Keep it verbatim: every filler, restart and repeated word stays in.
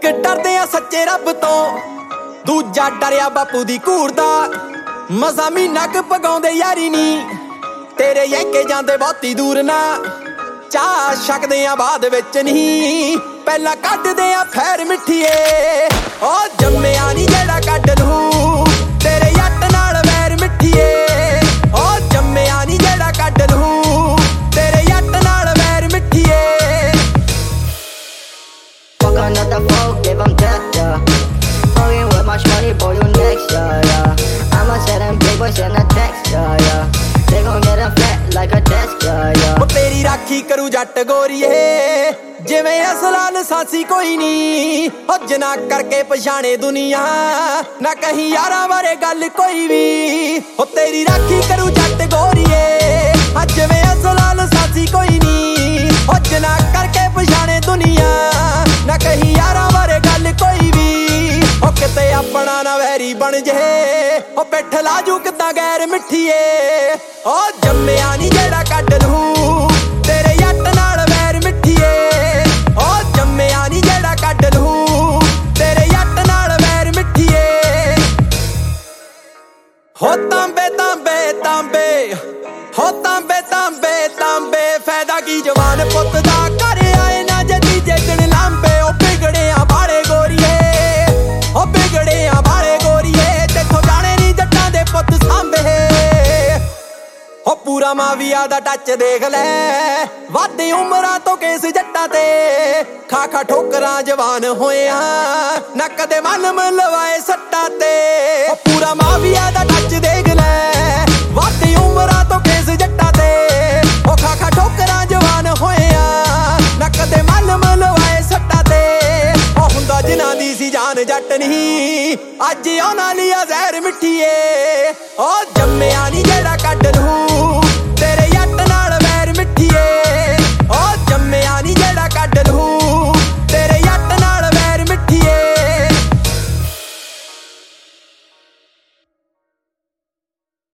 ਡਰਦੇ ਆ ਸੱਚੇ ਰੱਬ ਤੋਂ, ਦੂਜਾ ਡਰਿਆ ਬਾਪੂ ਦੀ ਘੂਰ ਦਾ। ਮਸਾਂ ਮਹੀਨਾ ਕੁ ਪਗਾਉਂਦੇ ਯਾਰੀ ਨੀ, ਤੇਰੇ ਯੈਂਕੇ ਜਾਂਦੇ ਬਹੁਤੀ ਦੂਰ ਨਾ। ਚਾਹ ਛਕਦੇ ਆ ਬਾਅਦ ਵਿੱਚ ਨਹੀਂ, ਪਹਿਲਾਂ ਕੱਢਦੇ ਆ ਫੈਰ ਮਿੱਠੀਏ। ਓ ਜੰਮਿਆ ਨੀ ਜਿਹੜਾ ਕੱਢ ਲੂ ਤੇਰੇ ਜੱਟ ਨਾਲ ਵੈਰ ਮਿੱਠੀਏ। ਓ ਜੰਮਿਆ ਨੀ ਜਿਹੜਾ ਕੱਢ ਲੂ ਤੇਰੇ ਜੱਟ ਨਾਲ ਵੈਰ ਮਿੱਠੀਏ। Fuck another folk, give 'em death, yeah. Fucking with much money, boy, you next, yeah, yeah. I'ma send them big boys in a text, yeah, yeah. They gon' get a flat like a desk, yeah, yeah. ਓ ਤੇਰੀ ਰਾਖੀ ਕਰੂ ਜੱਟ ਗੋਰੀਏ, ਜਿਵੇਂ Aslan ਲਸਾਸੀ ਕੋਈ ਨੀ। ਓ ਜਿਨਾ ਕਰਕੇ ਪਛਾਣੇ ਦੁਨੀਆ, ਨਾ ਕਹੀਂ ਯਾਰਾਂ ਬਾਰੇ ਗੱਲ ਕੋਈ ਵੀ। ਓ ਤੇਰੀ ਰਾਖੀ ਕਰੂ ਜੱਟ ਗੋਰੀਏ, ਜਿਵੇਂ ਅਸਲਾਂ ਲਸਾਸੀ ਕੋਈ ਨੀ। ਓ ਜਿਨਾ ਕਰਕੇ ਪਛਾਣੇ ਦੁਨੀਆ, ਨਾ ਕਹੀਂ ਯਾਰਾਂ ਬਾਰੇ ਗੱਲ ਕੋਈ ਵੀ। ਓ ਕਿਤੇ ਆਪਣਾ ਨਾ ਵੈਰੀ ਬਣ ਜੇ, ਓ ਪਿੱਠ ਲਾਜੂ ਕਿੱਦਾਂ ਗੈਰ ਮਿੱਠੀਏ। ਓ ਜੰਮਿਆ ਨੀ ਜਿਹੜਾ ਕੱਢ ਲੂ ਤੇਰੇ ਜੱਟ ਨਾਲ ਵੈਰ ਮਿੱਠੀਏ। ਓ ਜੰਮਿਆ ਨੀ ਜਿਹੜਾ ਕੱਢ ਲੂ ਤੇਰੇ ਜੱਟ ਨਾਲ ਵੈਰ ਮਿੱਠੀਏ। ਹੋ ਤਾਂਬੇ ਤਾਂਬੇ ਤਾਂਬੇ, ਹੋ ਤਾਂਬੇ ਤਾਂਬੇ ਤਾਂਬੇ, ਫਾਇਦਾ ਕੀ ਜਵਾਨ ਪੁੱਤ ਦਾ, ਘਰ ਆਏ ਨਾ ਜਦੀ ਜੇਕਣ ਲਾਂਬੇ। ਓ ਬਿਗੜਿਆ ਬਾਲੇ ਗੋਰੀਏ, ਓ ਬਿਗੜਿਆ ਬਾਲੇ ਗੋਰੀਏ, ਤੇਥੋਂ ਜਾਣੇ ਨੀ ਜੱਟਾਂ ਦੇ ਪੁੱਤ ਸਾਂਭੇ। ਓ ਪੂਰਾ ਮਾਵੀਆ ਦਾ ਟੱਚ ਦੇਖ ਲੈ, ਵਾਧੇ ਉਮਰਾਂ ਤੋਂ ਕੇਸ ਜੱਟਾਂ ਤੇ। ਖਾ ਖਾ ਠੋਕਰਾਂ ਜਵਾਨ ਹੋਇਆ, ਨਾ ਕਦੇ ਮਨ ਲਵਾਏ ਸੱਟਾਂ ਤੇ। ਓ ਪੂਰਾ ਮਾਵੀਆ ਦਾ ਟੱਚ ਦੇਖ ਲੈ, ਵਾਧੇ ਉਮਰਾਂ ਤੋਂ ਕੇਸ ਜੱਟਾਂ ਤੇ। ਓ ਖਾ ਖਾ ਠੋਕਰਾਂ ਜਵਾਨ ਹੋਇਆ, ਨਾ ਕਦੇ ਮਨ ਲਵਾਏ ਸੱਟਾਂ ਤੇ। ਓ ਹੁੰਦਾ ਜਿਨ੍ਹਾਂ ਦੀ ਸੀ ਜਾਨ ਜੱਟ ਨਹੀਂ, ਅੱਜ ਉਹਨਾਂ ਲਈ ਜ਼ਹਿਰ ਮਿੱਠੀਏ। ਓ ਜੰਮਿਆ ਨੀ ਜਿਹੜਾ ਕੱਢ